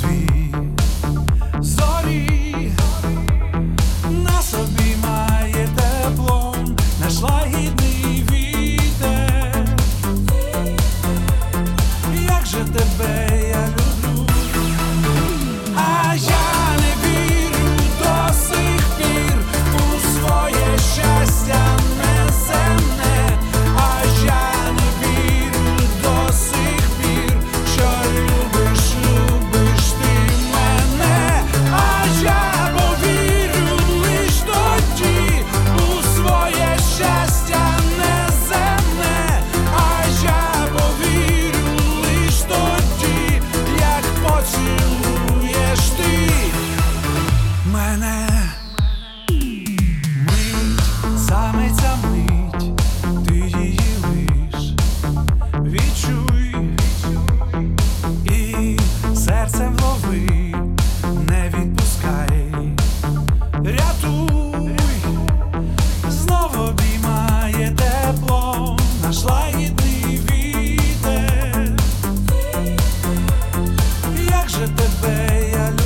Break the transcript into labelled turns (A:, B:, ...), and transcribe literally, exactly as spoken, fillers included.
A: дві зорі, на собі має теплом наш лагідний вітер. Як же тебе я люблю, а я не вірю до сих пір у своє щастя неземне, а я не вірю до сих пір, що любиш, любиш ти мене, а я повірю лиш тоді у своє щастя неземне, а я повірю лиш тоді, як поцілуєш ти мене. Мить, саме ця мить, ти її лиш відчуй і серцем лови, не відпускай, рятуй. Знов обіймає тепло наш лагідний вітер. Як же тебе я люблю,